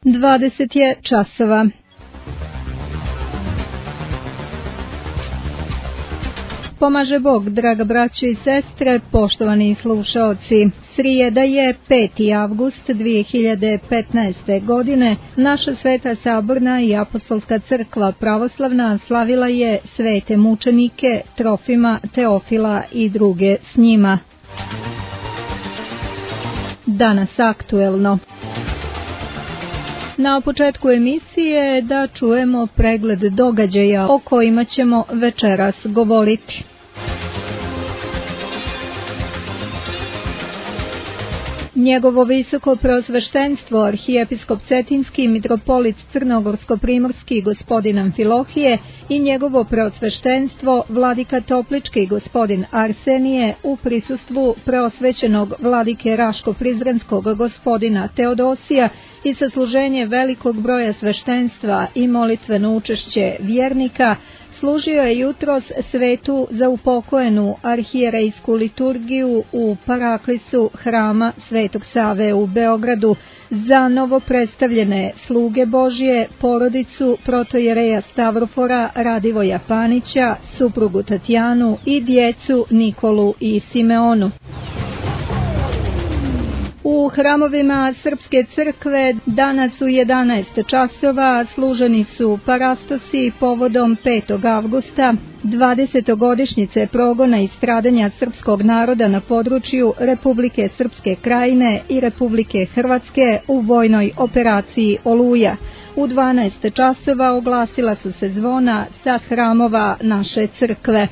20 je časova. Pomaže Bog, draga braćo i sestre, poštovani slušaoci. Srijeda je 5. avgust 2015. godine. Naša Sveta Saborna i Apostolska crkva pravoslavna slavila je svete mučenike Trofima, Teofila i druge s njima. Danas aktuelno. Na početku emisije da čujemo pregled događaja o kojima ćemo večeras govoriti. Njegovo visoko preosveštenstvo arhijepiskop Cetinski mitropolit Crnogorsko-primorski gospodin Amfilohije i njegovo preosveštenstvo vladika Toplički gospodin Arsenije u prisustvu preosvećenog vladike Raško-Prizrenskog gospodina Teodosija i sasluženje velikog broja sveštenstva i molitveno učešće vjernika služio je jutros svetu za upokojenu arhijerejsku liturgiju u paraklisu hrama Svetog Save u Beogradu za novopredstavljene sluge Božje, porodicu protojereja Stavrofora Radivoja Panića, suprugu Tatjanu i djecu Nikolu i Simeonu. U hramovima Srpske crkve danas u 11 časova služeni su parastosi povodom 5. avgusta, 20. godišnjice progona i stradanja srpskog naroda na području Republike Srpske Krajine i Republike Hrvatske u vojnoj operaciji Oluja. U 12 časova oglasila su se zvona sa hramova naše crkve.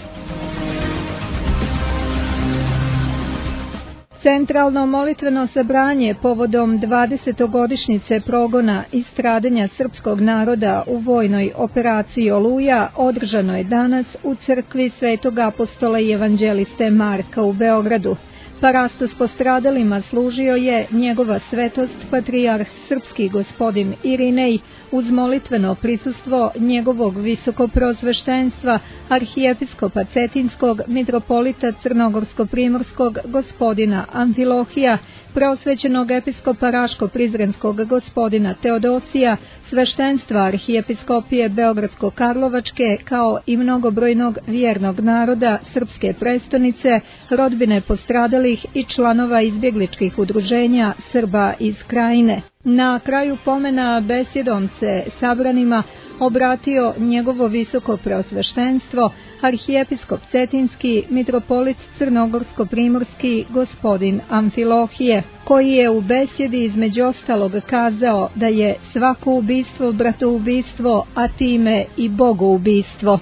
Centralno molitveno sabranje povodom 20. godišnjice progona i stradanja srpskog naroda u vojnoj operaciji Oluja održano je danas u crkvi Svetog apostola i evanđeliste Marka u Beogradu. Parastos postradalima služio je njegova svetost patrijarh srpski gospodin Irinej uz molitveno prisustvo njegovog visokopreosveštenstva arhijepiskopa Cetinskog mitropolita Crnogorsko-primorskog gospodina Amfilohija, preosvećenog episkopa Raško-Prizrenskog gospodina Teodosija, sveštenstva arhijepiskopije Beogradsko-Karlovačke kao i mnogobrojnog vjernog naroda srpske prestonice, rodbine postradalih i članova izbjegličkih udruženja Srba iz Krajine. Na kraju pomena besjedom se sabranima obratio njegovo visoko preosveštenstvo arhijepiskop Cetinski mitropolit Crnogorsko-primorski gospodin Amfilohije, koji je u besjedi između ostalog kazao da je svako ubistvo bratoubistvo, a time i bogoubistvo.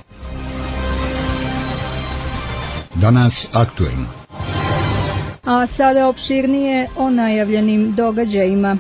Danas aktuelno. A sada opširnije o najavljenim događajima.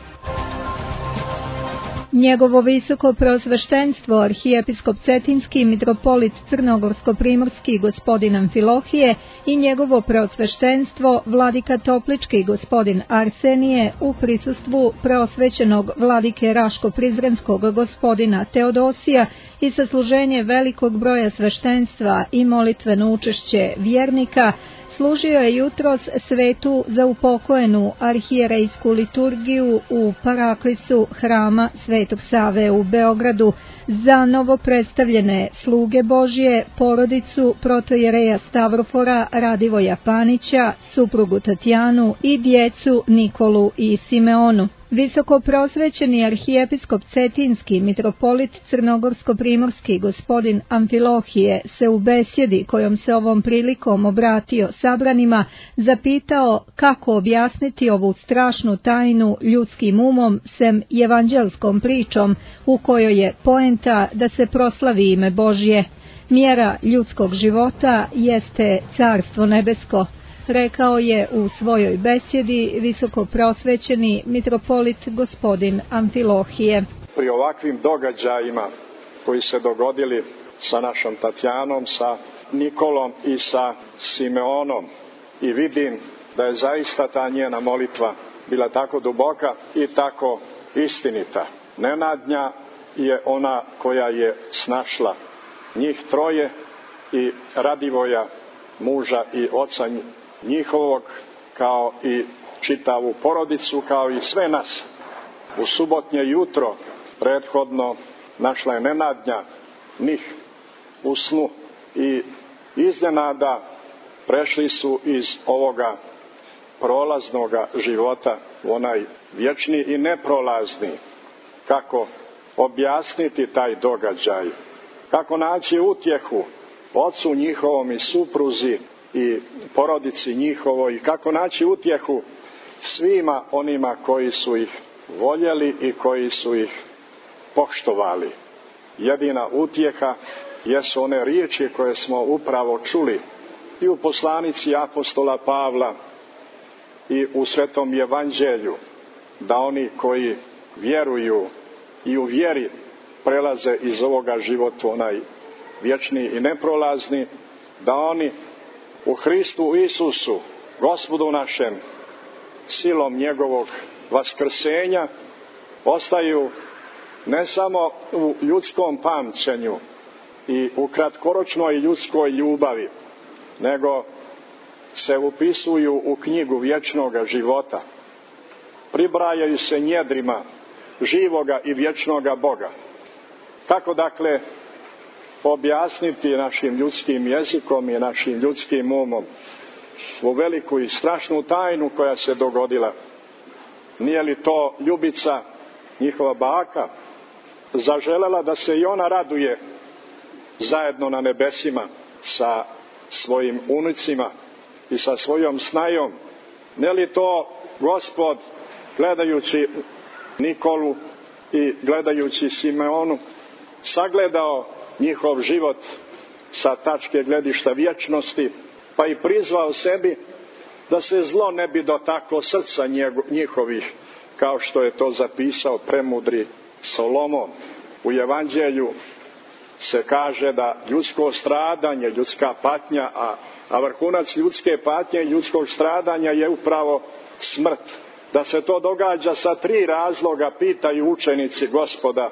Njegovo visoko preosveštenstvo arhijepiskop Cetinski mitropolit Crnogorsko-primorski gospodin Amfilohije i njegovo preosveštenstvo vladika Toplički gospodin Arsenije u prisustvu preosvećenog vladike Raško-Prizrenskog gospodina Teodosija i sasluženje velikog broja sveštenstva i molitveno učešće vjernika služio je jutros svetu za upokojenu arhijerejsku liturgiju u paraklisu hrama Svetog Save u Beogradu za novopredstavljene sluge Božje, porodicu protojereja Stavrofora Radivoja Panića, suprugu Tatjanu i djecu Nikolu i Simeonu. Visoko preosvećeni arhijepiskop Cetinski mitropolit Crnogorsko-primorski gospodin Amfilohije se u besjedi kojom se ovom prilikom obratio sabranima zapitao kako objasniti ovu strašnu tajnu ljudskim umom sem evanđelskom pričom u kojoj je poenta da se proslavi ime Božje. Mjera ljudskog života jeste carstvo nebesko, rekao je u svojoj besjedi visoko preosvećeni mitropolit gospodin Amfilohije. Pri ovakvim događajima koji se dogodili sa našom Tatjanom, sa Nikolom i sa Simeonom i vidim da je zaista ta njena molitva bila tako duboka i tako istinita. Nenadnja je ona koja je snašla njih troje i Radivoja, muža i oca njihovog, kao i čitavu porodicu, kao i sve nas. u subotnje jutro prethodno našla je nenadnja njih u snu i iznenada prešli su iz ovoga prolaznoga života u onaj vječni i neprolazni. Kako objasniti taj događaj? Kako naći utjehu ocu njihovom i supruzi i porodici njihovoj? I kako naći utjehu svima onima koji su ih voljeli i koji su ih poštovali? Jedina utjeha jesu one riječi koje smo upravo čuli i u poslanici apostola Pavla i u Svetom Evanđelju, da oni koji vjeruju i u vjeri prelaze iz ovoga života onaj vječni i neprolazni, da oni u Hristu Isusu, Gospodu našem, silom njegovog vaskrsenja ostaju ne samo u ljudskom pamćenju i u kratkoročnoj ljudskoj ljubavi, nego se upisuju u knjigu vječnoga života. Pribrajaju se njedrima živoga i vječnoga Boga. Kako dakle objasniti našim ljudskim jezikom i našim ljudskim umom u veliku i strašnu tajnu koja se dogodila? Nije li to Ljubica, njihova baka, zaželela da se i ona raduje zajedno na nebesima sa svojim unucima i sa svojom snajom? Ne li to Gospod, gledajući Nikolu i gledajući Simeonu, sagledao njihov život sa tačke gledišta vječnosti, pa i prizvao sebi da se zlo ne bi dotaklo srca njihovih, kao što je to zapisao premudri Solomon. U Evanđelju se kaže da ljudsko stradanje, ljudska patnja, a vrhunac ljudske patnje i ljudskog stradanja je upravo smrt. Da se to događa sa 3 razloga, pitaju učenici Gospoda.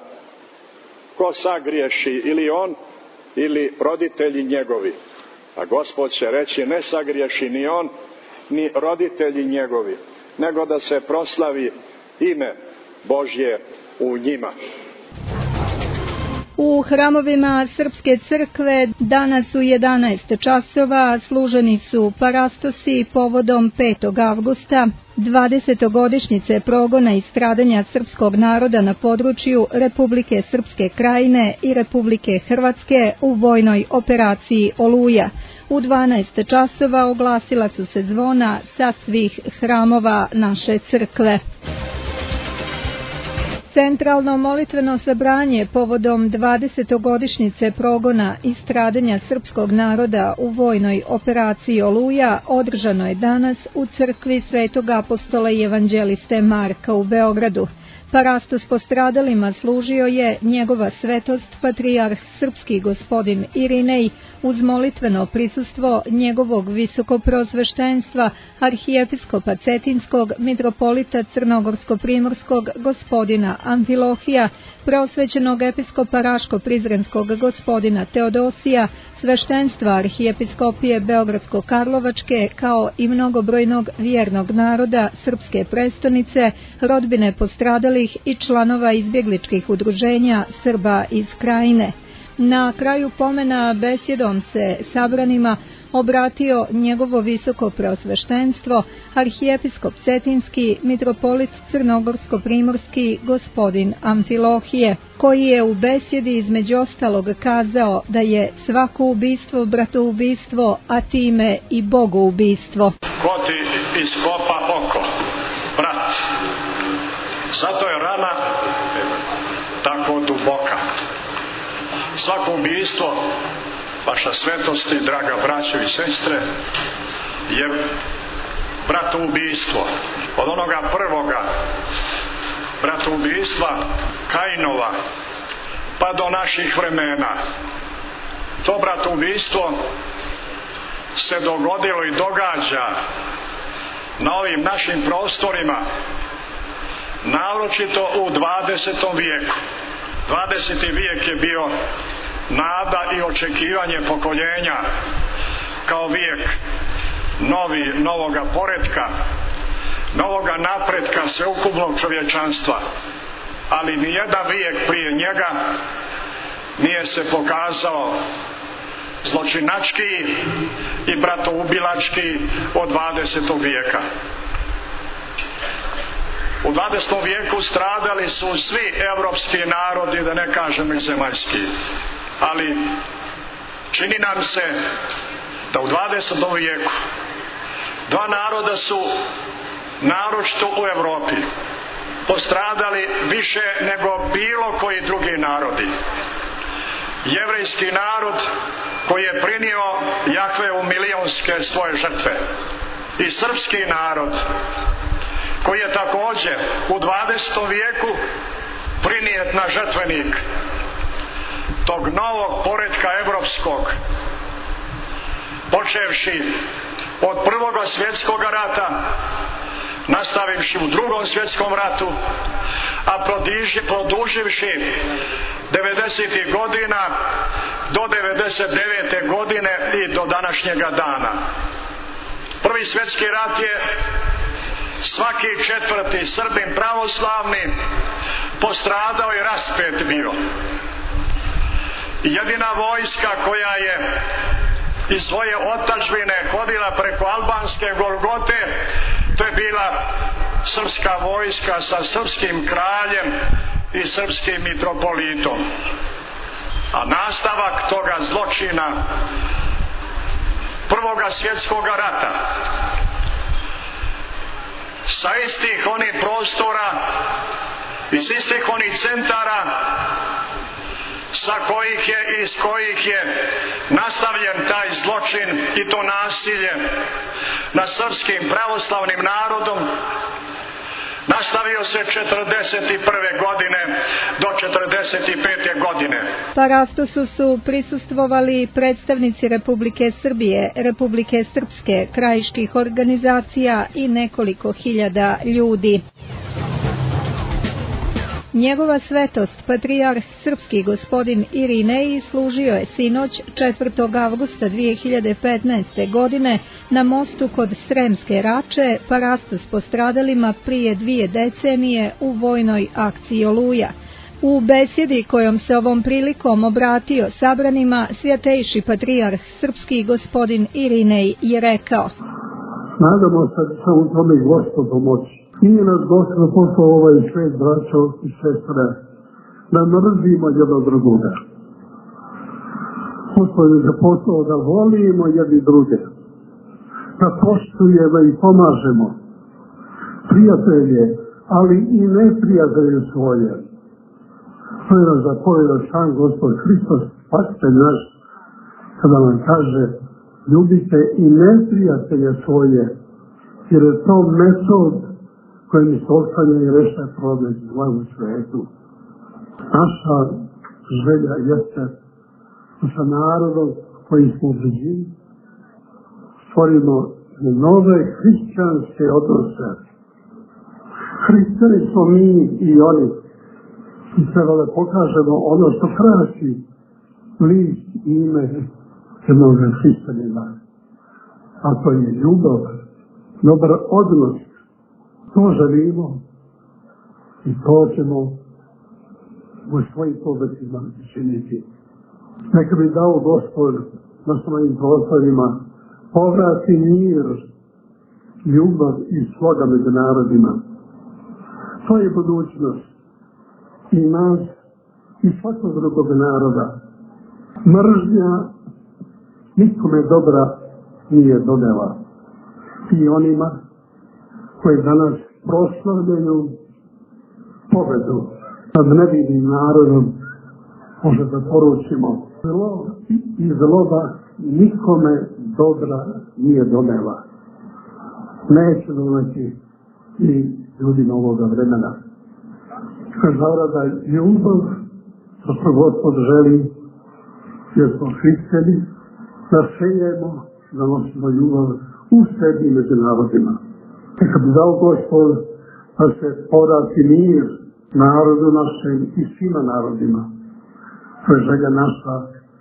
Ko sagriješi, ili on ili roditelji njegovi? A Gospod će reći, ne sagriješi ni on ni roditelji njegovi, nego da se proslavi ime Božje u njima. U hramovima Srpske crkve danas u 11 časova služeni su parastosi povodom 5. avgusta, 20-godišnjice progona i stradanja srpskog naroda na području Republike Srpske Krajine i Republike Hrvatske u vojnoj operaciji Oluja. U 12 časova oglasila su se zvona sa svih hramova naše crkve. Centralno molitveno sabranje povodom 20-godišnjice progona i stradanja srpskog naroda u vojnoj operaciji Oluja održano je danas u crkvi Svetog apostola i evanđeliste Marka u Beogradu. Parastos postradalima služio je njegova svetost patrijarh srpski gospodin Irinej uz molitveno prisustvo njegovog visokoprosveštenstva arhijepiskopa Cetinskog mitropolita Crnogorsko-primorskog gospodina Amfilohija, preosvećenog episkopa Raško-Prizrenskog gospodina Teodosija, sveštenstva arhijepiskopije Beogradsko-Karlovačke, kao i mnogobrojnog vjernog naroda srpske prestonice, rodbine postradalih i članova izbjegličkih udruženja Srba iz Krajine. Na kraju pomena besjedom se sabranima obratio njegovo visoko preosveštenstvo, arhijepiskop Cetinski, mitropolit Crnogorsko-primorski gospodin Amfilohije, koji je u besjedi između ostalog kazao da je svako ubistvo bratoubistvo, a time i bogoubistvo. Ko ti iskopa oko, brat, zato je rana tako duboka. Svako ubistvo, vaša svetosti, draga braćo i sestre, je bratoubistvo. Od onoga prvoga bratoubistva Kainova pa do naših vremena. To bratoubistvo se dogodilo i događa na ovim našim prostorima, naročito u 20. vijeku. 20. vijek je bio nada i očekivanje pokoljenja kao vijek novoga poretka, novoga napretka sveukupnog čovječanstva, ali nijedan vijek prije njega nije se pokazao zločinački i bratoubilački od 20. vijeka. U 20. vijeku stradali su svi evropski narodi, da ne kažem zemaljski, ali čini nam se da u 20. vijeku dva naroda su naročito u Evropi postradali više nego bilo koji drugi narodi. Jevrejski narod koji je prinio Jahve u milionske svoje žrtve i srpski narod koji je također u 20. vijeku prinijet na žrtvenik tog novog poretka evropskog, počevši od Prvog svjetskog rata, nastavivši u Drugom svjetskom ratu, a produživši 90. godina do 99. godine i do današnjega dana. Prvi svjetski rat je svaki četvrti Srbin pravoslavni postradao i raspet bio. Jedina vojska koja je iz svoje otadžbine hodila preko albanske Golgote, to je bila srpska vojska sa srpskim kraljem i srpskim mitropolitom. A nastavak toga zločina Prvoga svjetskog rata sa istih onih prostora, iz istih onih centara iz kojih je nastavljen taj zločin i to nasilje nad srpskim pravoslavnim narodom, nastavio se 41. godine do 45. godine. Parastosu su prisustvovali predstavnici Republike Srbije, Republike Srpske, krajiških organizacija i nekoliko hiljada ljudi. Njegova svetost, patrijarh srpski gospodin Irinej, služio je sinoć 4. avgusta 2015. godine na mostu kod Sremske Rače, parastos postradalima prije 2 decenije u vojnoj akciji Oluja. U besjedi kojom se ovom prilikom obratio sabranima, svjetejši patrijarh srpski gospodin Irinej je rekao: Nadamo se da će u tome Gospod pomoći. Nije nas Gospod poslao ovaj svet, braćo i sestre, da mrzimo jedno drugoga. Gospod je poslao da volimo jedni druge, da poštujemo i pomažemo prijatelje, ali i neprijatelje svoje. To je nas zapovjedao sam Gospod Hristos, Spasitelj naš, kada nam kaže: ljubite i neprijatelje svoje, jer je to metod kojim se ostavlja i reša problem u svijetu. Naša želja jeste da sa narodom koji smo u blizini stvorimo nove hrišćanske odnose. Hrišćani smo mi i oni i treba da pokažemo ono što krasi list i ime jednog hrišćanina. A to je ljubav, dobar odnos. To želimo i to ćemo u svojim pobedima činiti. Neka bi dao Gospod na svojim prostorima povrati mir, ljubav i sloga među narodima. To je budućnost i nas i svakog drugog naroda. Mržnja nikome dobra nije donela. I onima koji danas proslavljaju pobedu nad nevinim narodom, može da poručimo: zlo i zloba nikome dobra nije donela. Neće doneti i ljudima ovoga vremena. Kazala da ljubav, što Gospod želi, jer smo hrišćani, da sejemo, da nosimo ljubav u sebi i među narodima. Neka bi dao Gospod da se povrati mir narodu našem i svima narodima. To je želja naša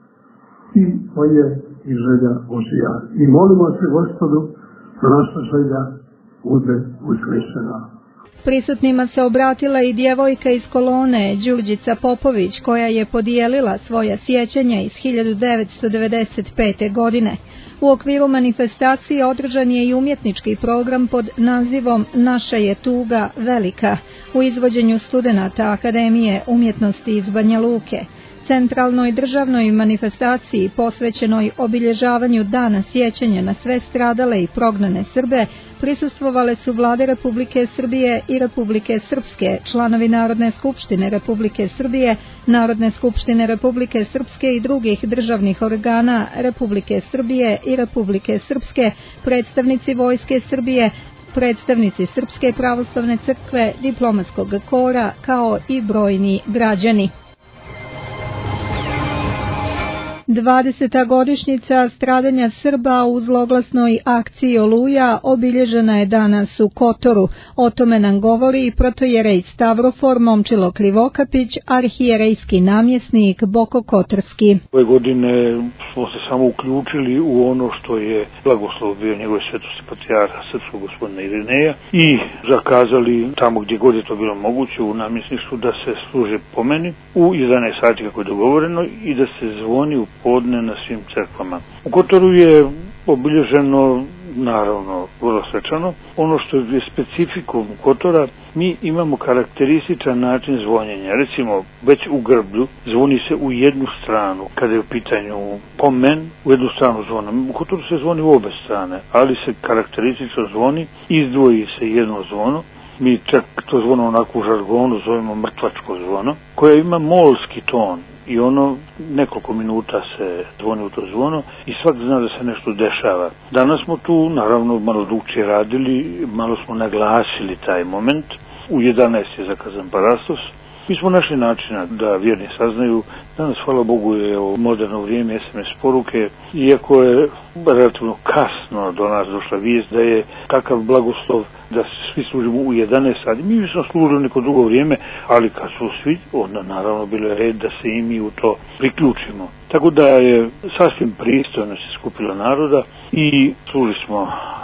i to je i želja Božija. I molimo se Gospodu da naša želja bude uzvišena. Prisutnima se obratila i djevojka iz Kolone, Đurđica Popović, koja je podijelila svoja sjećanja iz 1995. godine. U okviru manifestacije održan je i umjetnički program pod nazivom Naša je tuga velika u izvođenju studenata Akademije umjetnosti iz Banja Luke. Centralnoj državnoj manifestaciji posvećenoj obilježavanju Dana sjećanja na sve stradale i prognane Srbe prisustvovale su vlade Republike Srbije i Republike Srpske, članovi Narodne skupštine Republike Srbije, Narodne skupštine Republike Srpske i drugih državnih organa Republike Srbije i Republike Srpske, predstavnici Vojske Srbije, predstavnici Srpske pravoslavne crkve, diplomatskog kora, kao i brojni građani. 20. godišnjica stradanja Srba u zloglasnoj akciji Oluja obilježena je danas u Kotoru. O tome nam govori i protojerej Stavrofor Momčilo Krivokapić, arhijerejski namjesnik Boko Kotorski. Ove godine smo se samo uključili u ono što je blagoslov bio njegove svetosti patrijarha srpskog gospodina Irineja i zakazali tamo gdje god je to bilo moguće u namjesništvu da se služe pomeni u 11 sati kako je dogovoreno i da se zvoni u podne na svim crkvama. U Kotoru je obilježeno, naravno, vrlo svečano. Ono što je specifikum Kotora, mi imamo karakterističan način zvonjenja. Recimo, već u Grblju zvoni se u jednu stranu, kada je u pitanju pomen, u jednu stranu zvona. U Kotoru se zvoni u obe strane, ali se karakteristično zvoni, izdvoji se jedno zvono. Mi čak to zvono onako u žargonu zovemo mrtvačko zvono, koje ima molski ton. I ono nekoliko minuta se zvoni u to zvono i svak zna da se nešto dešava. Danas smo tu naravno malo drugčije radili, malo smo naglasili taj moment. U 11 je zakazan parastos. Mi smo našli načina da vjerni saznaju. Danas, hvala Bogu, je u moderno vrijeme SMS poruke, iako je relativno kasno do nas došla vijest da je takav blagoslov da svi služimo u 11 sati. Mi smo služili neko drugo vrijeme, ali kad su svi, onda naravno bilo je red da se i mi u to priključimo. Tako da je sasvim pristojno se skupilo naroda i služili smo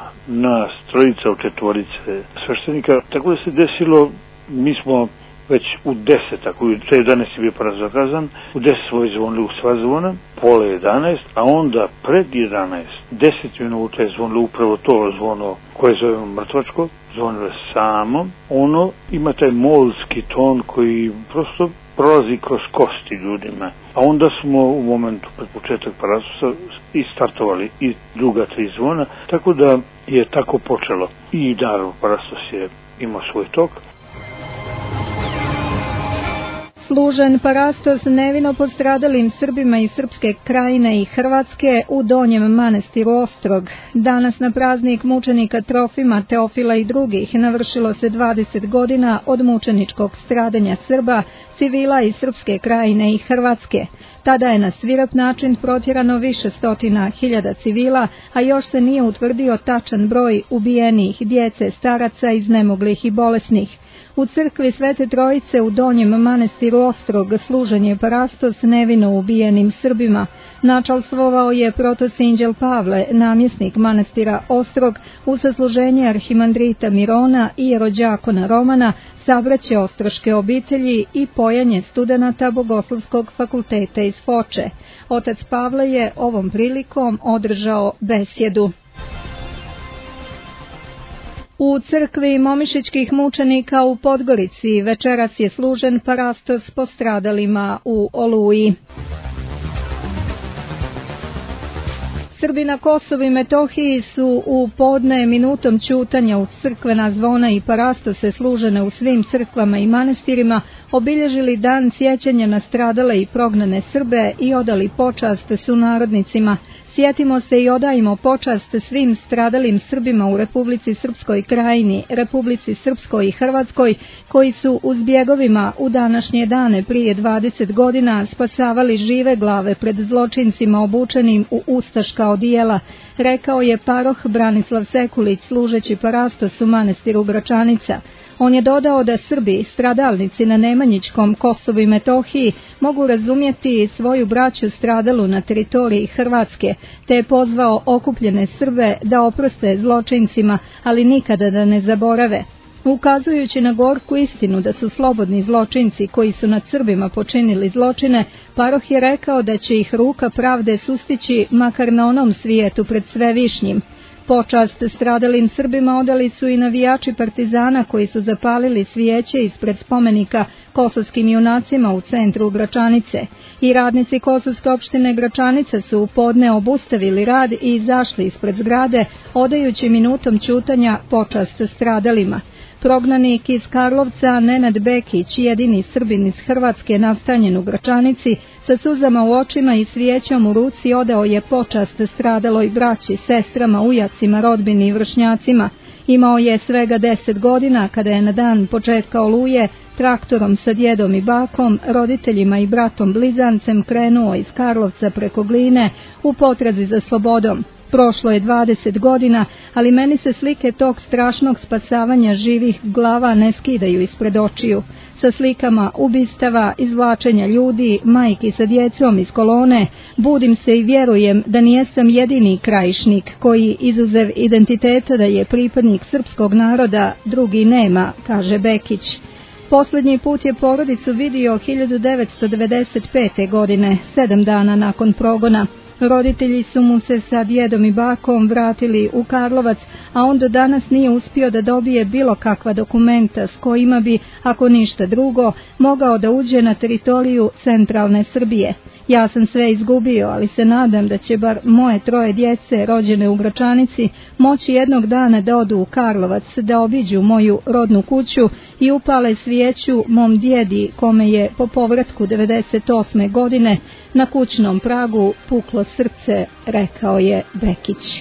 nas trojica od četvorice sveštenika. Tako da se desilo, mi smo već u 10, ako je 11 je bio paras zakazan, u 10 smo zvonili u sva zvona, pola 11, a onda pred 11, 10 minuta je zvonilo upravo to zvono koje zovemo mrtvačko, zvonilo samo. Ono ima taj molski ton koji prosto prolazi kroz kosti ljudima. A onda smo u momentu pred početak parastosa i startovali i druga 3 zvona, tako da je tako počelo. I naravno parastos je imao svoj tok. Služen parastos nevino postradalim Srbima iz Srpske krajine i Hrvatske u Donjem manastiru Ostrog. Danas na praznik mučenika Trofima, Teofila i drugih navršilo se 20 godina od mučeničkog stradanja Srba, civila iz Srpske krajine i Hrvatske. Tada je na svirep način protjerano više stotina hiljada civila, a još se nije utvrdio tačan broj ubijenih djece, staraca, iznemoglih i bolesnih. U crkvi Svete Trojice u Donjem manastiru Ostrog služen je parastos nevino ubijenim Srbima. Načalstvovao je protosinđel Pavle, namjesnik manastira Ostrog, u sasluženje arhimandrita Mirona i jerođakona Romana, sabraće ostroške obitelji i pojanje studenata Bogoslovskog fakulteta iz Foče. Otac Pavle je ovom prilikom održao besjedu. U crkvi momišićkih mučenika u Podgorici večeras je služen parastos postradalima u Oluji. Srbi na Kosovu i Metohiji su u podne minutom ćutanja uz crkvena zvona i parastose služene u svim crkvama i manastirima obilježili dan sjećanja na stradale i prognane Srbe i odali počast sunarodnicima. Sjetimo se i odajmo počast svim stradalim Srbima u Republici Srpskoj krajini, Republici Srpskoj i Hrvatskoj, koji su u zbjegovima u današnje dane prije 20 godina spasavali žive glave pred zločincima obučenim u ustaška odijela, rekao je paroh Branislav Sekulić služeći parastos u manastiru Gračanica. On je dodao da Srbi, stradalnici na Nemanjičkom, Kosovu i Metohiji, mogu razumjeti svoju braću stradalu na teritoriji Hrvatske, te je pozvao okupljene Srbe da oproste zločincima, ali nikada da ne zaborave. Ukazujući na gorku istinu da su slobodni zločinci koji su nad Srbima počinili zločine, paroh je rekao da će ih ruka pravde sustići makar na onom svijetu pred Svevišnjim. Počast stradalim Srbima odali su i navijači Partizana koji su zapalili svijeće ispred spomenika kosovskim junacima u centru Gračanice. I radnici kosovske opštine Gračanica su u podne obustavili rad i izašli ispred zgrade, odajući minutom ćutanja počast stradalima. Prognanik iz Karlovca Nenad Bekić, jedini Srbin iz Hrvatske nastanjen u Gračanici, sa suzama u očima i svijećom u ruci odao je počast stradaloj braći, sestrama, ujacima, rodbini i vršnjacima. Imao je svega 10 godina kada je na dan početka Oluje traktorom sa djedom i bakom, roditeljima i bratom blizancem krenuo iz Karlovca preko Gline u potrazi za slobodom. Prošlo je 20 godina, ali meni se slike tog strašnog spasavanja živih glava ne skidaju ispred očiju. Sa slikama ubistava, izvlačenja ljudi, majki sa djecom iz kolone, budim se i vjerujem da nijesam jedini krajišnik koji, izuzev identiteta da je pripadnik srpskog naroda, drugi nema, kaže Bekić. Posljednji put je porodicu vidio 1995. godine, 7 dana nakon progona. Roditelji su mu se sa djedom i bakom vratili u Karlovac, a on do danas nije uspio da dobije bilo kakva dokumenta s kojima bi, ako ništa drugo, mogao da uđe na teritoriju centralne Srbije. Ja sam sve izgubio, ali se nadam da će bar moje 3 djece rođene u Gračanici moći jednog dana da odu u Karlovac, da obiđu moju rodnu kuću i upale svijeću mom djedi, kome je po povratku 98. godine na kućnom pragu puklo srce, rekao je Bekić.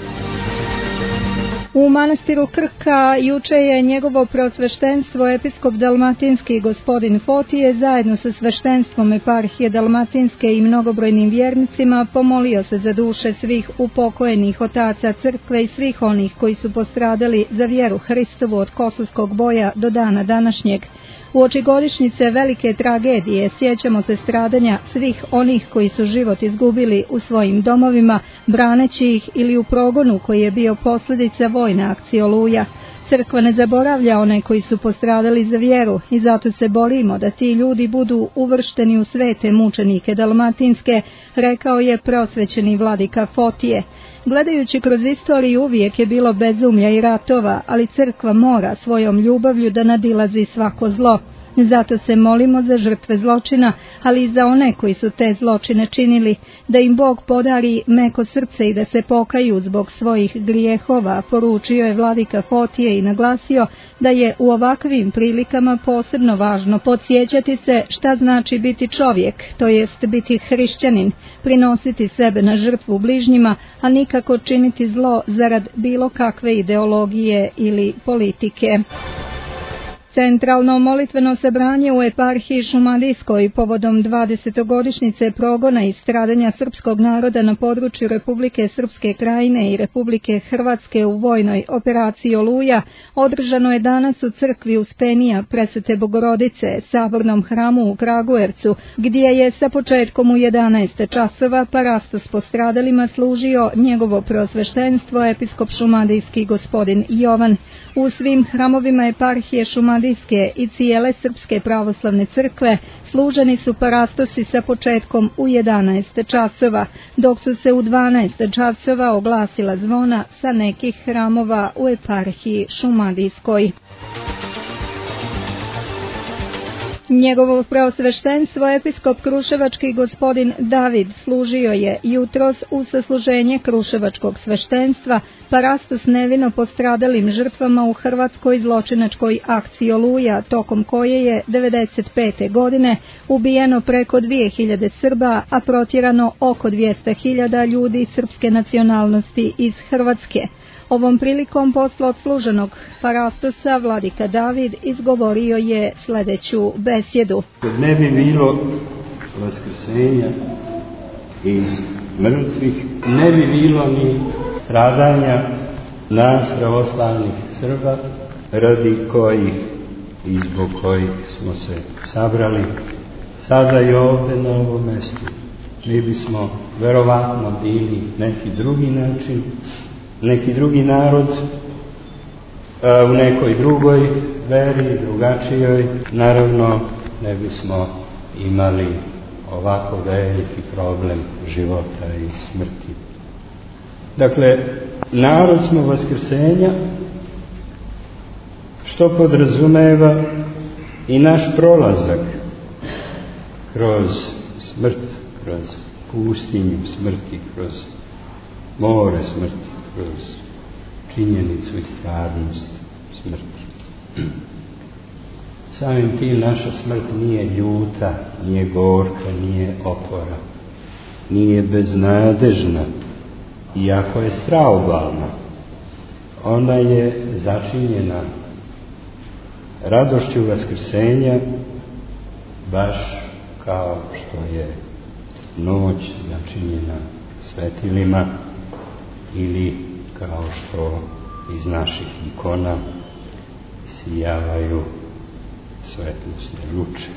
U manastiru Krka juče je njegovo preosveštenstvo episkop dalmatinski gospodin Fotije zajedno sa sveštenstvom eparhije dalmatinske i mnogobrojnim vjernicima pomolio se za duše svih upokojenih otaca crkve i svih onih koji su postradali za vjeru Hristovu od kosovskog boja do dana današnjeg. Uoči godišnjice velike tragedije sjećamo se stradanja svih onih koji su život izgubili u svojim domovima, braneći ih ili u progonu koji je bio posljedica vojne akcije Oluja. Crkva ne zaboravlja one koji su postradali za vjeru i zato se borimo da ti ljudi budu uvršteni u svete mučenike dalmatinske, rekao je preosvećeni vladika Fotije. Gledajući kroz istoriju uvijek je bilo bezumlja i ratova, ali crkva mora svojom ljubavlju da nadilazi svako zlo. Zato se molimo za žrtve zločina, ali i za one koji su te zločine činili, da im Bog podari meko srce i da se pokaju zbog svojih grijehova, poručio je vladika Fotije i naglasio da je u ovakvim prilikama posebno važno podsjećati se šta znači biti čovjek, to jest biti hrišćanin, prinositi sebe na žrtvu bližnjima, a nikako činiti zlo zarad bilo kakve ideologije ili politike. Centralno molitveno sabranje u eparhiji Šumadijskoj povodom 20-godišnjice progona i stradanja srpskog naroda na području Republike Srpske Krajine i Republike Hrvatske u vojnoj operaciji Oluja održano je danas u crkvi Uspenija Presvete Bogorodice, sabornom hramu u Kragujevcu, gdje je sa početkom u 11 časova parastos postradalima služio njegovo preosveštenstvo episkop šumadijski gospodin Jovan. U svim hramovima eparhije Šumadijske i cijele Srpske pravoslavne crkve služeni su parastosi sa početkom u 11 časova, dok su se u 12 časova oglasila zvona sa nekih hramova u eparhiji Šumadijskoj. Njegovo preosveštenstvo episkop kruševački gospodin David služio je jutros u sasluženje kruševačkog sveštenstva parastos nevino postradalim žrtvama u hrvatskoj zločinačkoj akciji Oluja, tokom koje je 95. godine ubijeno preko 2000 Srba, a protjerano oko 200.000 ljudi srpske nacionalnosti iz Hrvatske. Ovom prilikom posle odsluženog parastosa vladika David izgovorio je sljedeću besjedu. Kad ne bi bilo vaskrsenja iz mrtvih, ne bi bilo ni stradanja nas pravoslavnih Srba radi kojih i zbog kojih smo se sabrali sada i ovdje na ovom mjestu. Mi bismo verovatno bili neki drugi način, neki drugi narod, u nekoj drugoj veri, drugačijoj, naravno ne bismo imali ovako veliki problem života i smrti. Dakle, narod smo vaskrsenja, što podrazumeva i naš prolazak kroz smrt, kroz pustinju smrti, kroz more smrti, kroz činjenicu i stvarnost smrti. Samim tim naša smrt nije ljuta, nije gorka, nije opora, nije beznadežna, iako je straobalna. Ona je začinjena radošću vaskrsenja, baš kao što je noć začinjena svetilima ili kao što iz naših ikona sijavaju svetlosne luče.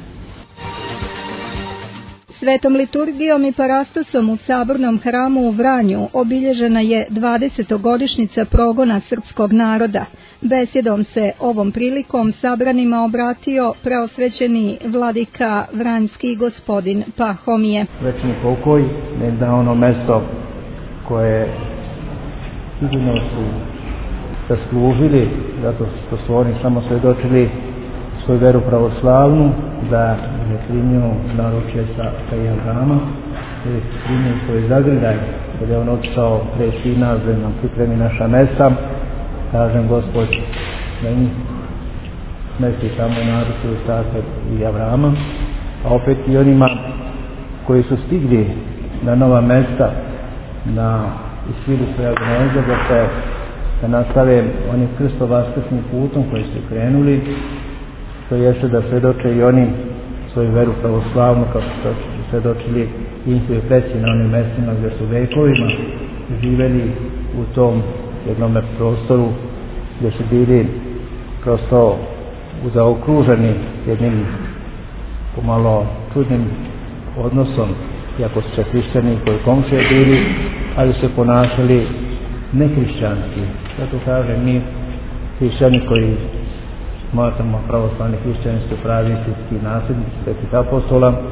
Svetom liturgijom i parastasom u Sabornom hramu u Vranju obilježena je 20. progona srpskog naroda. Besjedom se ovom prilikom sabranima obratio preosvećeni vladika Vranjski gospodin Pahomije. Večni pokoj, da ono mesto koje sigurno su zaslužili, zato što su oni samo svedočili svoju veru pravoslavnu, da je primio naručje sa Avrama, da je primio svoj zagrljaj, da je on otišao pre sina, da nam pripremi naša mesta, kažem Gospod, da njih smesti tamo naručje Isaka i Avrama, a opet i onima koji su stigli na nova mesta, na isviru svoja gnezda, da nastave onim krsto-vaskrsnim putom koji su krenuli, to jeste da svedoče i oni svoju veru pravoslavnu, kao što su svedočili i njihovi preci na onim mestima gdje su vekovima živeli u tom jednom prostoru, gdje su bili prosto zaokruženi jednim pomalo čudnim odnosom, iako su hrišćani koji komšije bili, ali se ponašali nehrišćanski. Zato kažem, mi hrišćani koji smatramo pravoslavni hrišćani su pravi istinski nasljednici svetih apostola.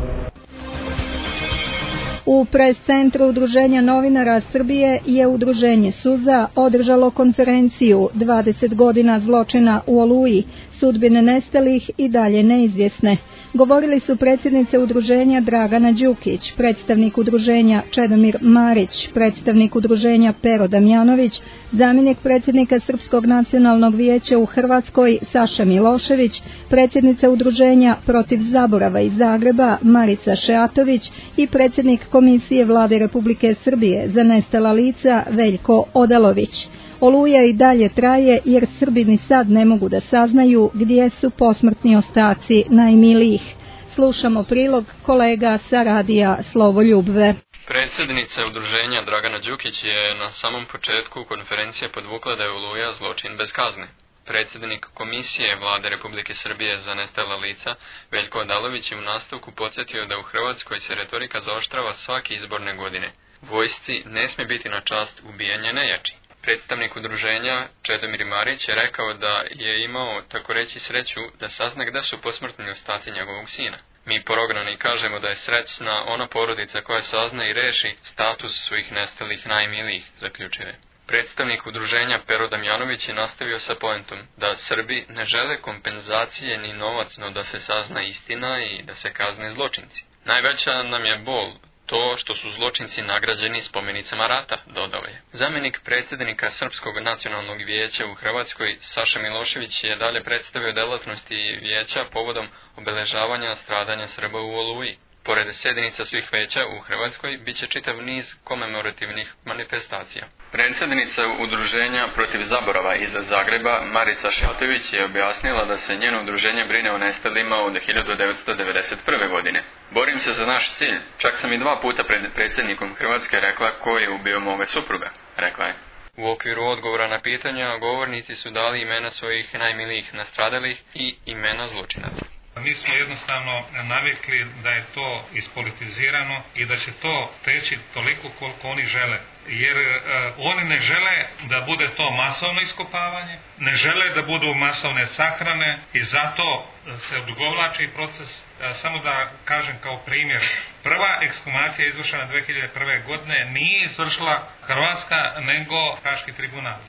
U pres-centru Udruženja novinara Srbije je Udruženje Suza održalo konferenciju 20 godina zločina u Oluji, sudbine nestalih i dalje neizvjesne. Govorili su predsjednica udruženja Dragana Đukić, predstavnik udruženja Čedomir Marić, predstavnik udruženja Pero Damjanović, zamjenik predsjednika Srpskog nacionalnog vijeća u Hrvatskoj Saša Milošević, predsjednica udruženja Protiv zaborava iz Zagreba Marica Šeatović i predsjednik Komisije Vlade Republike Srbije za nestala lica Veljko Odalović. Oluja i dalje traje jer Srbi ni sad ne mogu da saznaju gdje su posmrtni ostaci najmilijih. Slušamo prilog kolega sa radija Slovoljubve. Predsjednica udruženja Dragana Đukić je na samom početku konferencije podvukla da je Oluja zločin bez kazne. Predsjednik Komisije Vlade Republike Srbije za nestala lica Veljko Odalović je u nastavku podsjetio da u Hrvatskoj se retorika zaoštrava svake izborne godine. Vojsci ne smije biti na čast ubijanje nejači. Predstavnik udruženja Čedomir Marić je rekao da je imao, tako reći, sreću da sazna gde su posmrtni ostaci njegovog sina. Mi prognani kažemo da je srećna ona porodica koja sazna i reši status svojih nestalih najmilijih, zaključuje. Predstavnik udruženja Pero Damjanović je nastavio sa poentom da Srbi ne žele kompenzacije ni novac, no da se sazna istina i da se kazne zločinci. Najveća nam je bol to što su zločinci nagrađeni spomenicama rata, dodao je. Zamjenik predsjednika Srpskog nacionalnog vijeća u Hrvatskoj, Saša Milošević, je dalje predstavio delatnosti vijeća povodom obeležavanja stradanja Srba u Oluji. Pored sjednica svih veća u Hrvatskoj, bit će čitav niz komemorativnih manifestacija. Predsjednica udruženja Protiv zaborava iz Zagreba, Marica Šeatović, je objasnila da se njeno udruženje brine o nestalima od 1991. godine. Borim se za naš cilj, čak sam i 2 puta pred predsjednikom Hrvatske rekla ko je ubio moga supruga, rekla je. U okviru odgovora na pitanja govornici su dali imena svojih najmilijih nastradalih i imena zločinaca. Mi smo jednostavno navikli da je to ispolitizirano i da će to teći toliko koliko oni žele. Jer oni ne žele da bude to masovno iskopavanje, ne žele da budu masovne sahrane i zato se odugovlači proces. Samo da kažem kao primjer, prva ekshumacija izvršena 2001. godine nije izvršila Hrvatska nego Haški tribunal.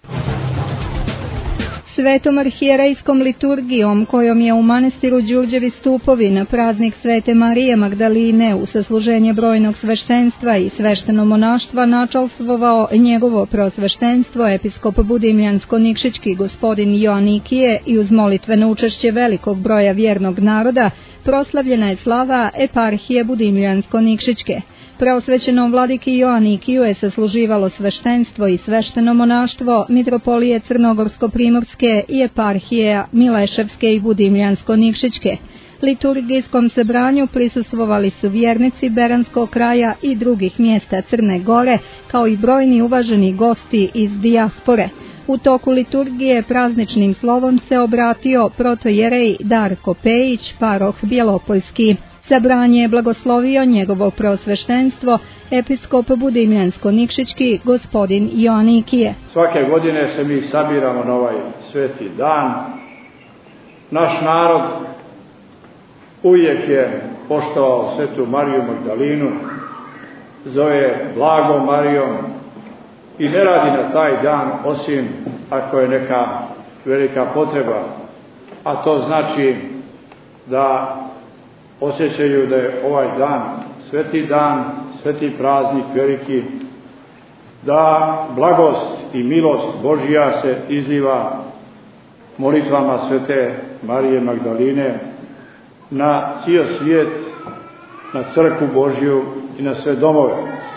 Svetom arhijerejskom liturgijom kojom je u manastiru Đurđevi stupovi na praznik Svete Marije Magdaline u sasluženje brojnog sveštenstva i svešteno monaštva načalstvovao njegovo preosveštenstvo episkop Budimljansko-Nikšićki gospodin Joanikije i uz molitveno učešće velikog broja vjernog naroda proslavljena je slava eparhije Budimljansko-Nikšićke. Preosvećenom vladiki Joanikiju je sasluživalo sveštenstvo i svešteno monaštvo mitropolije Crnogorsko-primorske i eparhije Mileševske i Budimljansko-Nikšićke. Liturgijskom sebranju prisustvovali su vjernici Beranskog kraja i drugih mjesta Crne Gore, kao i brojni uvaženi gosti iz dijaspore. U toku liturgije prazničnim slovom se obratio protojerej Darko Pejić, paroh Bjelopoljski. Sabranje je blagoslovio njegovo preosveštenstvo, episkop Budimljansko-Nikšićki gospodin Joanikije. Svake godine se mi sabiramo na ovaj sveti dan. Naš narod uvijek je poštovao svetu Mariju Magdalinu, zove blagom Marijom i ne radi na taj dan osim ako je neka velika potreba, a to znači da osjećaju da je ovaj dan, sveti praznik veliki, da blagost i milost Božja se izliva molitvama Svete Marije Magdaline na cijel svijet, na crkvu Božju i na sve domove.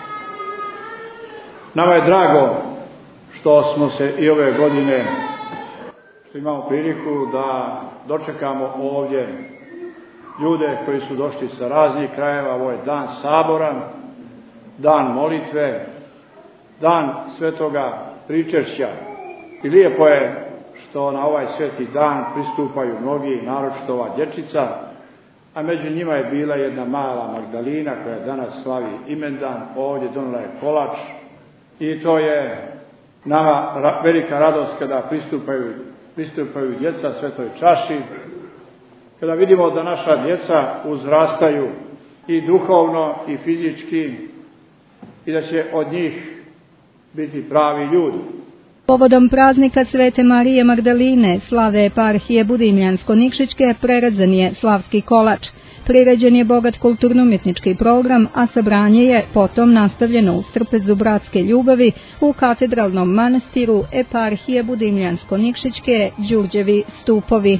Nama je drago što smo se i ove godine, što imamo priliku da dočekamo ovdje ljude koji su došli sa raznih krajeva. Ovo je dan saboran, dan molitve, dan svetoga pričešća. I lijepo je što na ovaj sveti dan pristupaju mnogi, naročito ova dječica, a među njima je bila jedna mala Magdalina koja danas slavi imendan, ovdje donijela je kolač i to je nama velika radost kada pristupaju djeca svetoj čaši, kada vidimo da naša djeca uzrastaju i duhovno i fizički i da će od njih biti pravi ljudi. Povodom praznika Svete Marije Magdaline, slave eparhije Budimljansko-Nikšićke, prerezan je slavski kolač. Priređen je bogat kulturno-umjetnički program, a sabranje je potom nastavljeno uz trpezu bratske ljubavi u katedralnom manastiru eparhije Budimljansko-Nikšićke Đurđevi stupovi.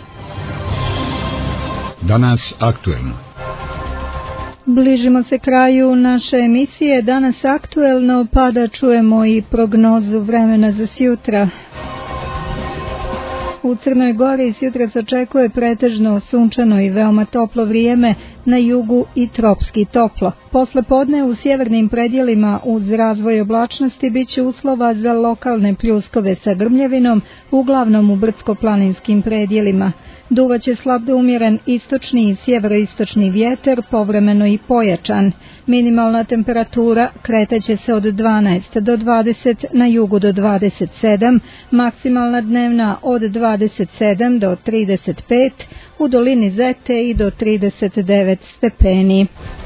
Danas aktuelno. Bližimo se kraju naše emisije Danas aktuelno, pa da čujemo i prognozu vremena za sjutra. U Crnoj Gori sjutra se očekuje pretežno sunčano i veoma toplo vrijeme, na jugu i tropski toplo. Posle podne u sjevernim predjelima uz razvoj oblačnosti bit će uslova za lokalne pljuskove sa grmljavinom, uglavnom u brdsko-planinskim predjelima. Duvaće slab do umjeren istočni i sjeveroistočni vjetar, povremeno i pojačan. Minimalna temperatura kretaće se od 12 do 20, na jugu do 27, maksimalna dnevna od 27 do 35, u dolini Zete i do 39 stepeni.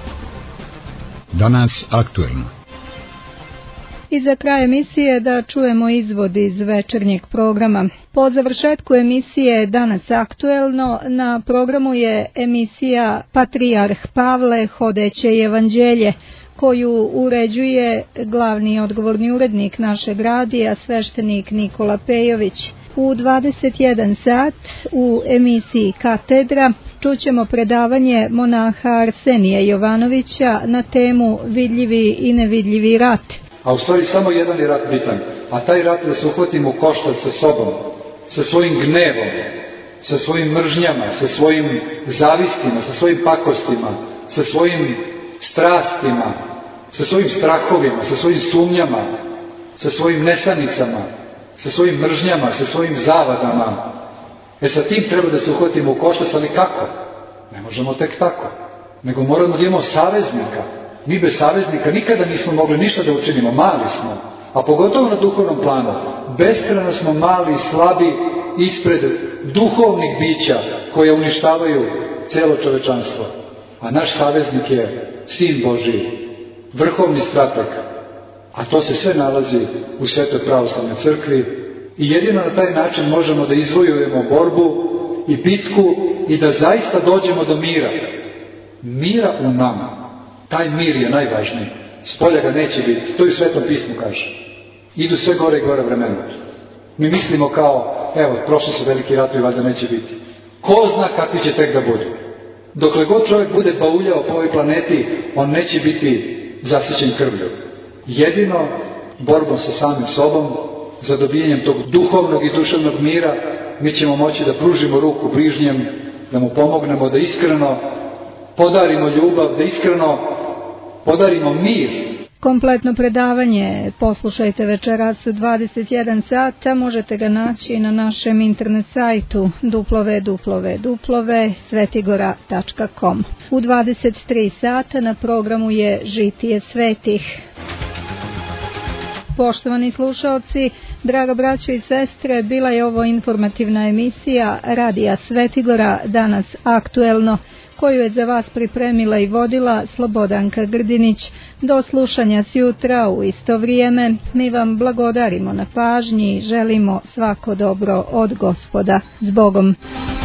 Danas aktuelno. I za kraj emisije da čujemo izvod iz večernjeg programa. Po završetku emisije Danas aktuelno na programu je emisija Patrijarh Pavle, hodeće evanđelje, koju uređuje glavni odgovorni urednik našeg radija, sveštenik Nikola Pejović. U 21 sat u emisiji Katedra čućemo predavanje monaha Arsenija Jovanovića na temu Vidljivi i nevidljivi rat. A u stvari samo jedan je rat bitan, a taj rat da se uhvatimo koštac sa sobom, sa svojim gnevom, sa svojim mržnjama, sa svojim zavistima, sa svojim pakostima, sa svojim strastima, sa svojim strahovima, sa svojim sumnjama sa svojim nesanicama, sa svojim mržnjama, sa svojim zavadama. Sa tim treba da se uhvatimo u koštac, ali kako? Ne možemo tek tako, nego moramo da imamo saveznika. Mi bez saveznika nikada nismo mogli ništa da učinimo, mali smo, a pogotovo na duhovnom planu. Beskrajno smo mali i slabi ispred duhovnih bića koje uništavaju celo čovečanstvo. A naš saveznik je Sin Božiji, vrhovni strateg, a to se sve nalazi u Svetoj pravoslavnoj crkvi i jedino na taj način možemo da izvojujemo borbu i bitku i da zaista dođemo do mira. Mira u nama. Taj mir je najvažniji. Spolja ga neće biti. To i u Svetom pismu kaže. Idu sve gore i gore vremena. Mi mislimo kao, evo, prošli su veliki ratovi, valjda neće biti. Ko zna kakvi će tek da budu. Dokle god čovjek bude bauljao po ovoj planeti, on neće biti zasićen krvlju. Jedino borbom sa samim sobom, za dobijanjem tog duhovnog i duševnog mira, mi ćemo moći da pružimo ruku bližnjem, da mu pomognemo, da iskreno podarimo ljubav, da iskreno podarimo mir. Kompletno predavanje poslušajte večeras u 21 sata, možete ga naći na našem internet sajtu www.svetigora.com. U 23 sata na programu je Žitije svetih. Poštovani slušalci, draga braćo i sestre, bila je ovo informativna emisija Radija Svetigora, danas aktuelno, koju je za vas pripremila i vodila Slobodanka Grdinić. Do slušanja sjutra u isto vrijeme. Mi vam blagodarimo na pažnji i želimo svako dobro od Gospoda. S Bogom!